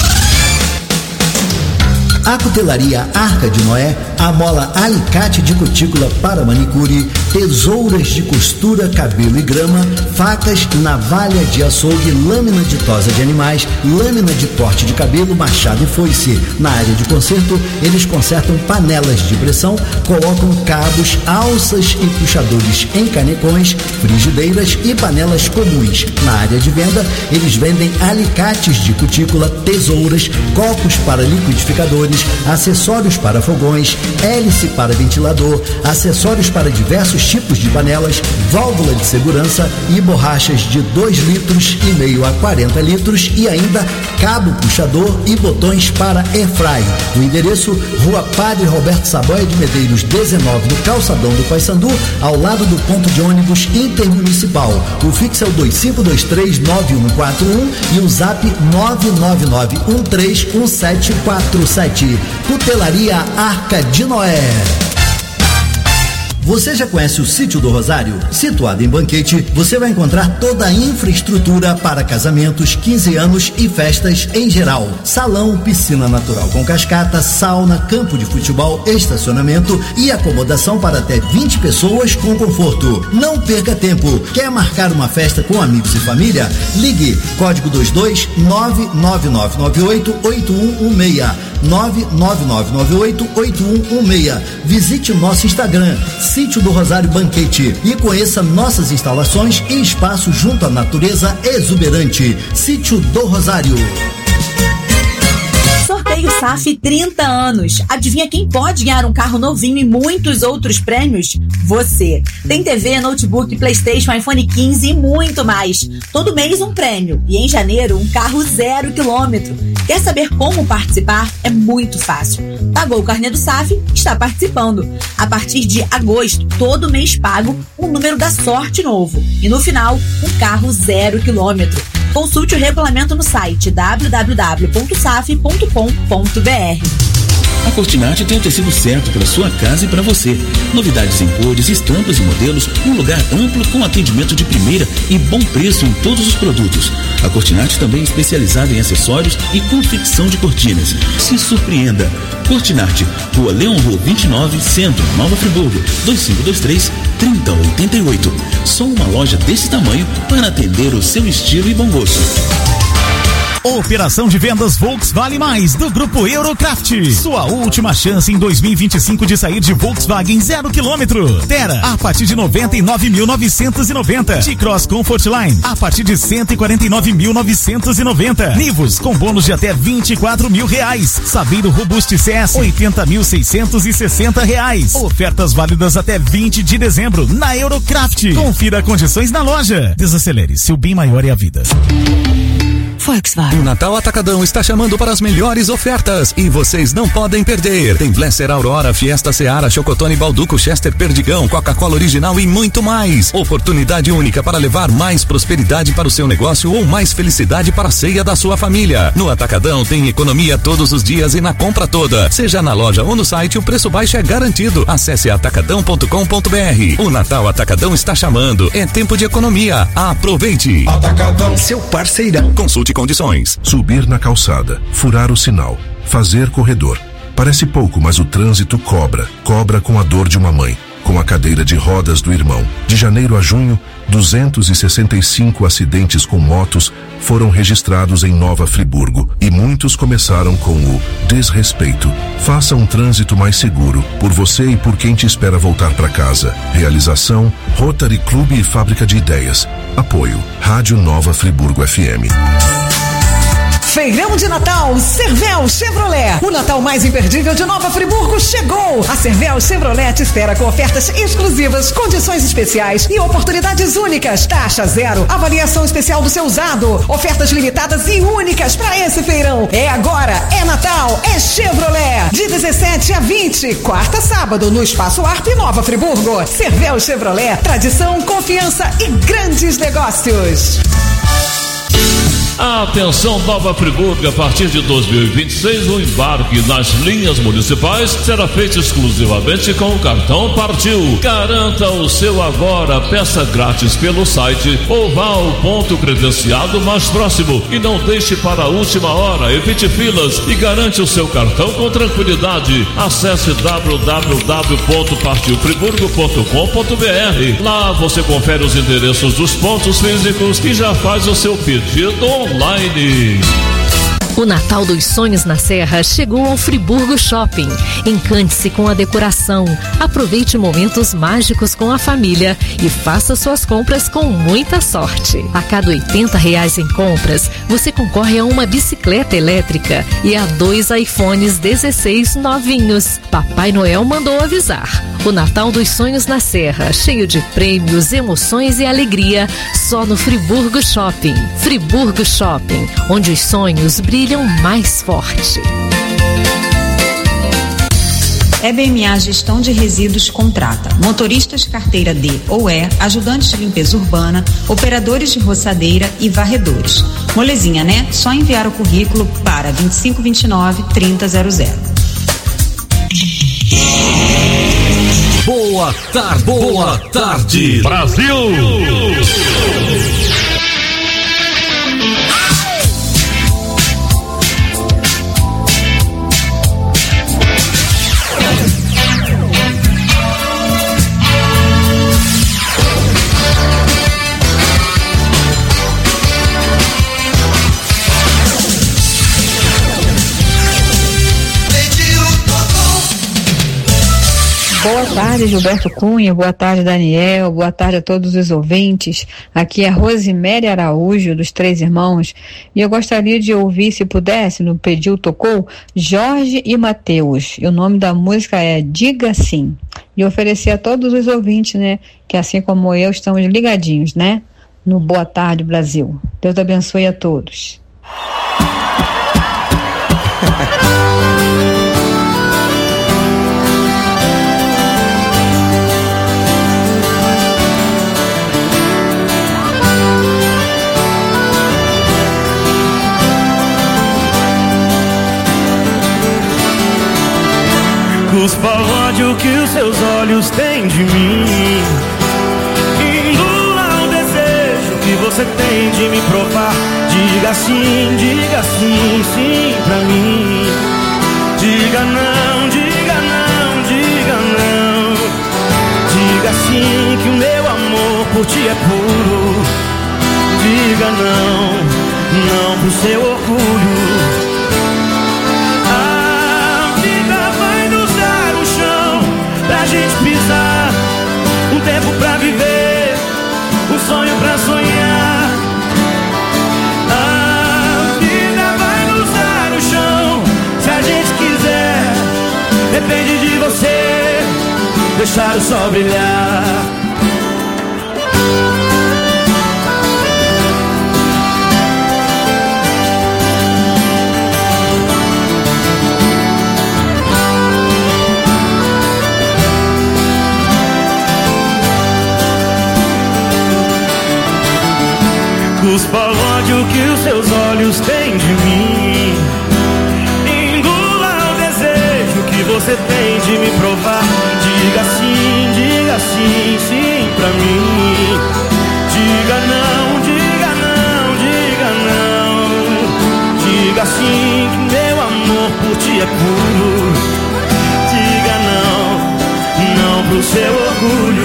A Cutelaria Arca de Noé amola alicate de cutícula para manicure, tesouras de costura, cabelo e grama, facas, navalha de açougue, lâmina de tosa de animais, lâmina de corte de cabelo, machado e foice. Na área de conserto, eles consertam panelas de pressão, colocam cabos, alças e puxadores em canecões, frigideiras e panelas comuns. Na área de venda, eles vendem alicates de cutícula, tesouras, copos para liquidificadores, motores, acessórios para fogões, hélice para ventilador, acessórios para diversos tipos de panelas, válvula de segurança e borrachas de 2,5 litros a 40 litros e ainda cabo puxador e botões para airfry. O endereço: Rua Padre Roberto Saboia de Medeiros 19, no calçadão do Paissandu, ao lado do ponto de ônibus intermunicipal. O fixo é o 25239141 e o zap 999131747. Tutelaria Arca de Noé. Você já conhece o Sítio do Rosário? Situado em Banquete, você vai encontrar toda a infraestrutura para casamentos, 15 anos e festas em geral. Salão, piscina natural com cascata, sauna, campo de futebol, estacionamento e acomodação para até 20 pessoas com conforto. Não perca tempo. Quer marcar uma festa com amigos e família? Ligue código 22 99998-8116. 99998-8116. Visite nosso Instagram, Sítio do Rosário Banquete, e conheça nossas instalações e espaço junto à natureza exuberante. Sítio do Rosário. Sorteio SAF 30 anos. Adivinha quem pode ganhar um carro novinho e muitos outros prêmios? Você. Tem TV, notebook, PlayStation, iPhone 15 e muito mais. Todo mês um prêmio. E em janeiro, um carro 0 quilômetro. Quer saber como participar? É muito fácil. Pagou o carnê do SAF? Está participando. A partir de agosto, todo mês pago um número da sorte novo. E no final, um carro 0 quilômetro. Consulte o regulamento no site www.saf.com.br. A Cortinati tem o tecido certo para sua casa e para você. Novidades em cores, estampas e modelos, um lugar amplo com atendimento de primeira e bom preço em todos os produtos. A Cortinati também é especializada em acessórios e confecção de cortinas. Se surpreenda. Cortinati, Rua Leão Rua 29, Centro, Nova Friburgo, 2523-3088. Só uma loja desse tamanho para atender o seu estilo e bom gosto. Operação de vendas Volks Vale Mais, do Grupo Eurocraft. Sua última chance em 2025 de sair de Volkswagen 0 km. Terra, a partir de 99.990. T-Cross Comfortline, a partir de 149.990. Nivus, com bônus de até R$24.000. Saveiro Robust CS, R$80.660. Ofertas válidas até 20 de dezembro na Eurocraft. Confira condições na loja. Desacelere, seu bem maior é a vida. Volkswagen. O Natal Atacadão está chamando para as melhores ofertas e vocês não podem perder. Tem Blesser, Aurora, Fiesta, Seara, Chocotone, Balduco, Chester, Perdigão, Coca-Cola Original e muito mais. Oportunidade única para levar mais prosperidade para o seu negócio ou mais felicidade para a ceia da sua família. No Atacadão tem economia todos os dias e na compra toda. Seja na loja ou no site, o preço baixo é garantido. Acesse atacadão.com.br. O Natal Atacadão está chamando. É tempo de economia. Aproveite. Atacadão, seu parceirão. Consulte condições. Subir na calçada, furar o sinal, fazer corredor. Parece pouco, mas o trânsito cobra com a dor de uma mãe, com a cadeira de rodas do irmão. De janeiro a junho, 265 acidentes com motos foram registrados em Nova Friburgo e muitos começaram com o desrespeito. Faça um trânsito mais seguro, por você e por quem te espera voltar para casa. Realização, Rotary Clube e Fábrica de Ideias. Apoio, Rádio Nova Friburgo FM. Feirão de Natal Cervel Chevrolet. O Natal mais imperdível de Nova Friburgo chegou. A Cervel Chevrolet te espera com ofertas exclusivas, condições especiais e oportunidades únicas. Taxa zero, avaliação especial do seu usado, ofertas limitadas e únicas para esse feirão. É agora, é Natal, é Chevrolet. De 17 a 20, quarta, sábado, no Espaço Arp Nova Friburgo. Cervel Chevrolet, tradição, confiança e grandes negócios. Atenção Nova Friburgo, a partir de 2026 o embarque nas linhas municipais será feito exclusivamente com o cartão Partiu. Garanta o seu agora, peça grátis pelo site ou vá ao ponto credenciado mais próximo e não deixe para a última hora, evite filas e garante o seu cartão com tranquilidade. Acesse www.partiufriburgo.com.br. Lá você confere os endereços dos pontos físicos e já faz o seu pedido online. O Natal dos Sonhos na Serra chegou ao Friburgo Shopping. Encante-se com a decoração, aproveite momentos mágicos com a família e faça suas compras com muita sorte. A cada R$80 em compras, você concorre a uma bicicleta elétrica e a 2 iPhones 16 novinhos. Papai Noel mandou avisar. O Natal dos Sonhos na Serra, cheio de prêmios, emoções e alegria, só no Friburgo Shopping. Friburgo Shopping, onde os sonhos brilham mais forte. EBMA Gestão de Resíduos contrata motoristas carteira D ou E, ajudantes de limpeza urbana, operadores de roçadeira e varredores. Molezinha, né? Só enviar o currículo para 2529-3000. Boa tarde, Brasil! Boa tarde, Gilberto Cunha, boa tarde, Daniel, boa tarde a todos os ouvintes. Aqui é Rosiméria Araújo, dos Três Irmãos, e eu gostaria de ouvir, se pudesse, no Pediu Tocou, Jorge e Mateus. E o nome da música é Diga Sim. E oferecer a todos os ouvintes, né, que assim como eu, estamos ligadinhos, né, no Boa Tarde, Brasil. Deus abençoe a todos. Cuspa o ódio que os seus olhos têm de mim, engula o desejo que você tem de me provar. Diga sim, sim pra mim. Diga não, diga não, diga não. Diga sim que o meu amor por ti é puro. Diga não, não pro seu orgulho. Pra gente pisar, um tempo pra viver, um sonho pra sonhar. A vida vai nos dar o chão, se a gente quiser. Depende de você, deixar o sol brilhar. Cuspa o ódio que os seus olhos têm de mim, engula o desejo que você tem de me provar. Diga sim, sim pra mim. Diga não, diga não, diga não. Diga sim que meu amor por ti é puro. Diga não, não pro seu orgulho.